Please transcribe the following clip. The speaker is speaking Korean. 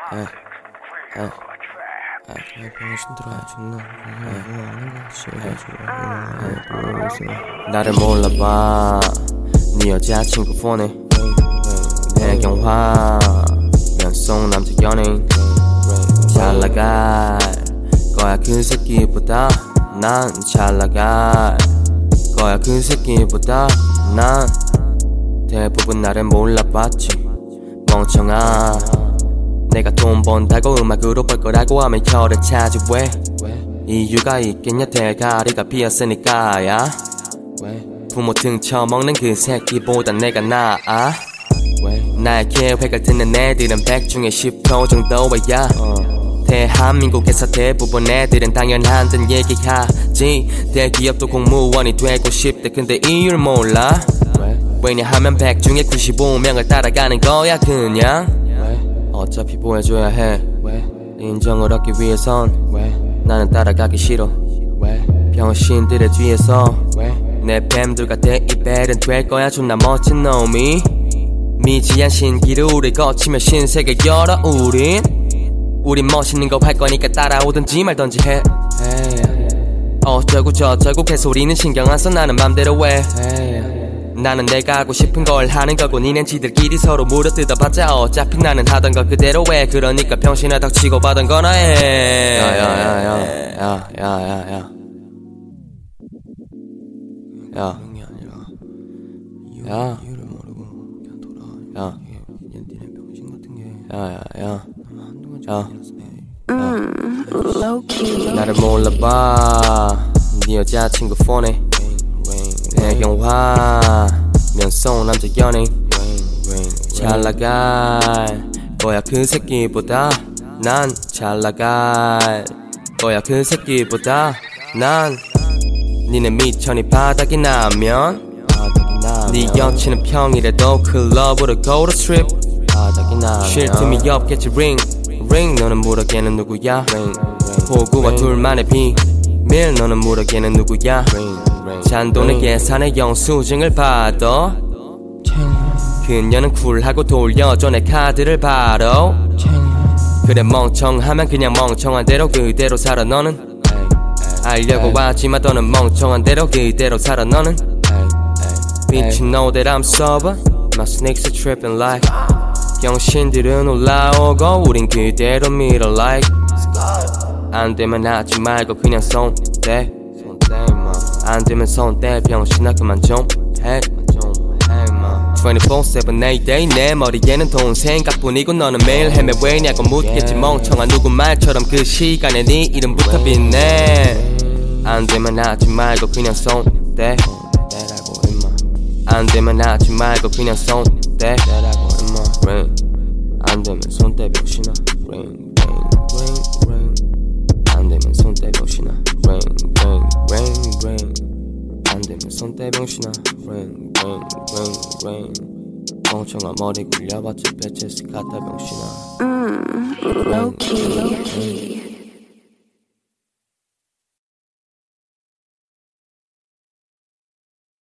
나를 몰라봐 네 여자친구 폰에 배경화 면속 남자 연예인 잘 나갈 거야 그 새끼보다 난 잘 나갈 거야 그 새끼보다 난 대부분 나를 몰라봤지 멍청아 내가 돈 번다고 음악으로 벌 거라고 하면 혀를 차지 왜 이유가 있겠냐 대가리가 비었으니까야 부모 등쳐먹는 그 새끼보다 내가 나아 나의 계획을 듣는 애들은 100 중에 10% 정도야 대한민국에서 대부분 애들은 당연한 듯 얘기하지 대기업도 공무원이 되고 싶대 근데 이유를 몰라 왜냐하면 100 중에 95명을 따라가는 거야 그냥 어차피 보여줘야 해 인정을 얻기 위해선 나는 따라가기 싫어 병신들의 뒤에서 내 뱀들과 대이벨은 될 거야 존나 멋진 놈이 미지한 신기루를 거치며 신세계 열어 우린 멋있는 거 할 거니까 따라오든지 말든지 해 어쩌고 저쩌고 개소리는 신경 안 써 나는 맘대로 해 나는 내가 하고 싶은 걸 하는 거고 니넨 지들끼리 서로 물어뜯어봤자 어차피 나는 하던 거 그대로 해 그러니까 병신아 닥치고 받은 거나 해 나를 몰라봐 네 여자친구 폰에 배경화 면속 남자 연예인 잘 나갈 거야 그 새끼보다 난 잘 나갈 거야 그 새끼보다 난 니네 미천이 바닥이 나면 네 여친은 평일에도 클럽으로 go to strip 쉴 틈이 없겠지 ring 너는 물어개는 누구야 호구와 둘만의 비밀 너는 물어개는 누구야 잔돈의 계산의 영수증을 받아 그녀는 쿨하고 돌려줘 내 카드를 바로 그래 멍청하면 그냥 멍청한 대로 그대로 살아 너는 알려고 하지만 너는 멍청한 대로 그대로 살아 너는 Bitch you know that I'm sober My snakes are tripping like 병신들은 올라오고 우린 그대로 밀어 like 안 되면 하지 말고 그냥 손대 안 되면 손대 병신아 그만 좀 해 24/7 everyday 내 머리에는 돈 생각뿐이고 너는 매일 헤매 왜냐고 묻겠지 멍청한 누구 말처럼 그 시간에 네 이름부터 빛내 안 되면 하지 말고 그냥 손대 안 되면 하지 말고 그냥 손대 안 되면 손대 병신아 안 되면 손대 병신아 안 되면 손대 병신아 멍청한 머리 굴려봤자 배치스 같다 병신아 low key